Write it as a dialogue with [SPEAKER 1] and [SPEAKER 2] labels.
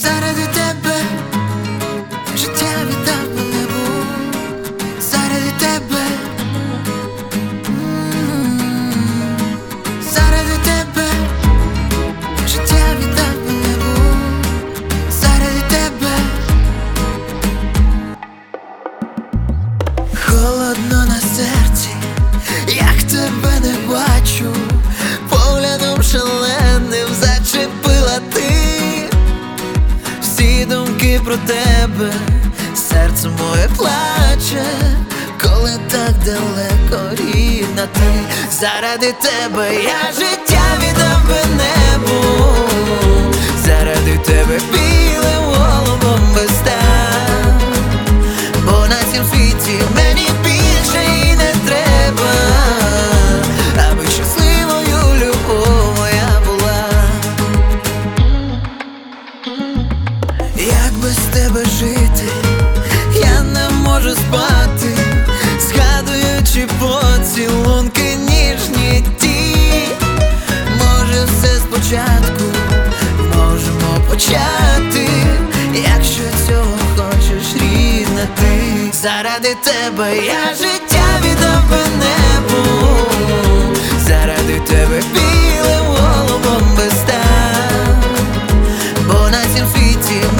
[SPEAKER 1] заради тебе життя віддав би небу, заради тебе, заради тебе життя віддав би небу, заради тебе. Холодно на серці, як тебе не бачу, поглядом шаленим зачепила ти всі думки про тебе, серце моє плаче, коли так далеко, рідна ти. Заради тебе я життя віддав би небу, заради тебе білим голубом би став, бо на цім світі мені більше і не треба, аби щасливою любов моя була. Як без тебе жити, я не можу спати, згадуючи поцілунки ніжні ті. Може все спочатку можемо почати, якщо цього хочеш, рідна ти. Заради тебе я життя віддав би небу, заради тебе білим голубом би став, бо на цім світі